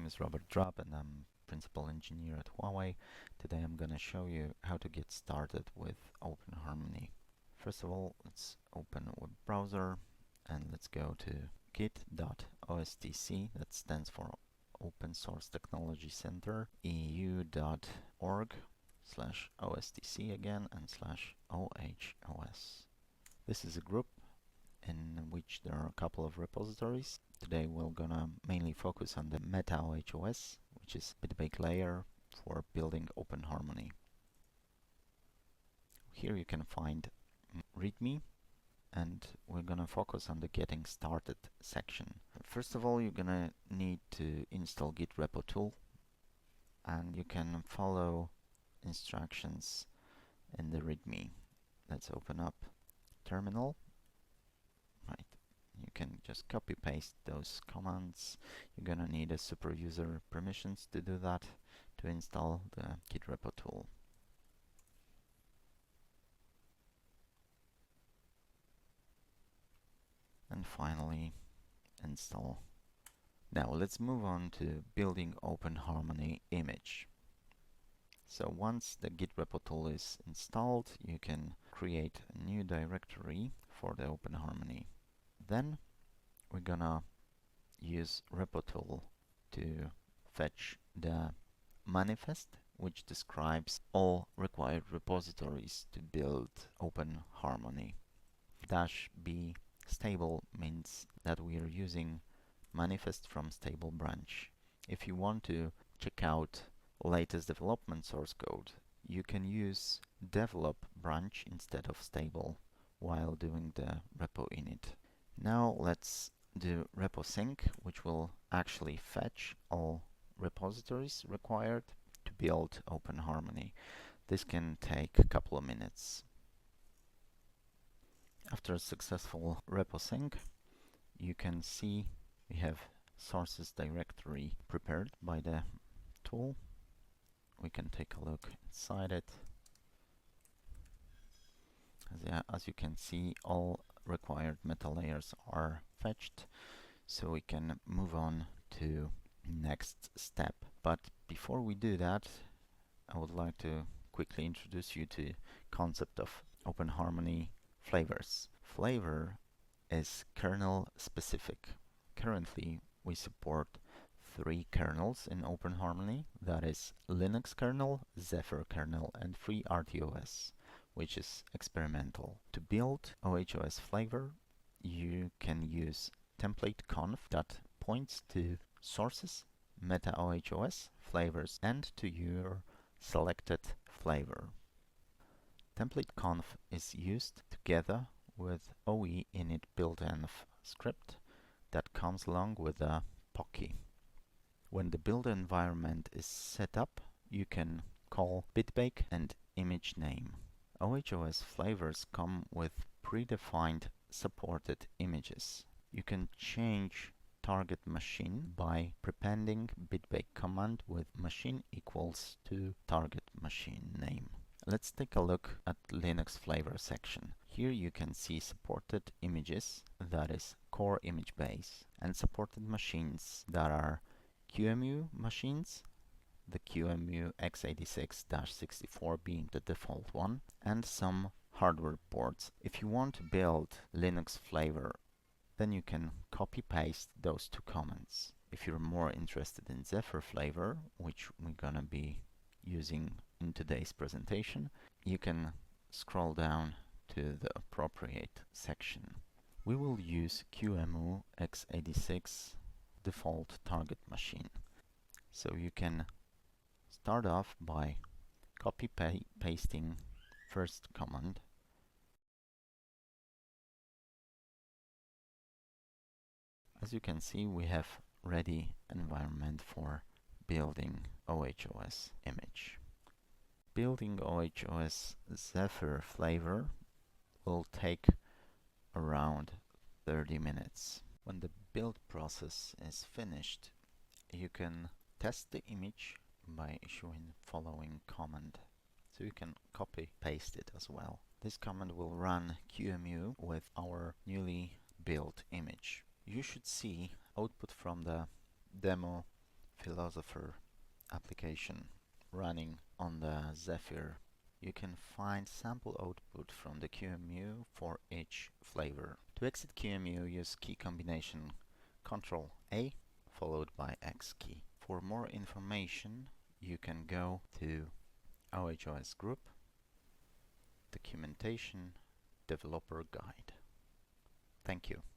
name is Robert Drab and I'm Principal Engineer at Huawei. Today I'm going to show you how to get started with OpenHarmony. First of all, let's open a web browser and let's go to git.ostc, that stands for Open Source Technology Center, eu.org/ostc again and /ohos. This is a group in which there are a couple of repositories. Today we're gonna mainly focus on the MetaOHOS, which is BitBake layer for building OpenHarmony. Here you can find README, and we're gonna focus on the getting started section. First of all, you're gonna need to install Git repo tool, and you can follow instructions in the README. Let's open up terminal. Right, you can just copy paste those commands. You're gonna need a super user permissions to do that, to install the Git repo tool. And finally install. Now let's move on to building OpenHarmony image. So once the Git repo tool is installed, you can create a new directory for the OpenHarmony. Then we're gonna use repo tool to fetch the manifest, which describes all required repositories to build OpenHarmony. -b stable means that we are using manifest from stable branch. If you want to check out latest development source code, you can use develop branch instead of stable while doing the repo init. Now let's do repo sync, which will actually fetch all repositories required to build OpenHarmony. This can take a couple of minutes. After a successful repo sync, you can see we have sources directory prepared by the tool. We can take a look inside it. As you can see, all required meta layers are fetched, so we can move on to next step. But before we do that, I would like to quickly introduce you to concept of OpenHarmony flavors. Flavor is kernel specific. Currently we support 3 kernels in OpenHarmony, that is Linux kernel, Zephyr kernel and FreeRTOS, which is experimental. To build OHOS flavor, you can use template-conf that points to sources, MetaOHOS, flavors, and to your selected flavor. Template-conf is used together with OE init build-env script that comes along with a POCI. When the build environment is set up, you can call BitBake and image name. OHOS flavors come with predefined supported images. You can change target machine by prepending BitBake command with machine equals to target machine name. Let's take a look at Linux flavor section. Here you can see supported images, that is core image base, and supported machines that are QEMU machines, the QEMU x86-64 being the default one, and some hardware boards. If you want to build Linux flavor, then you can copy paste those 2 commands. If you're more interested in Zephyr flavor, which we're gonna be using in today's presentation, you can scroll down to the appropriate section. We will use QEMU x86 default target machine. So you can start off by copy pasting first command. As you can see, we have ready environment for building OHOS image. Building OHOS Zephyr flavor will take around 30 minutes. When the build process is finished, you can test the image by issuing the following command. So you can copy paste it as well. This command will run QEMU with our newly built image. You should see output from the demo Philosopher application running on the Zephyr. You can find sample output from the QEMU for each flavor. To exit QEMU, use key combination Ctrl A followed by X key. For more information, you can go to OHOS Group, Documentation, Developer Guide. Thank you.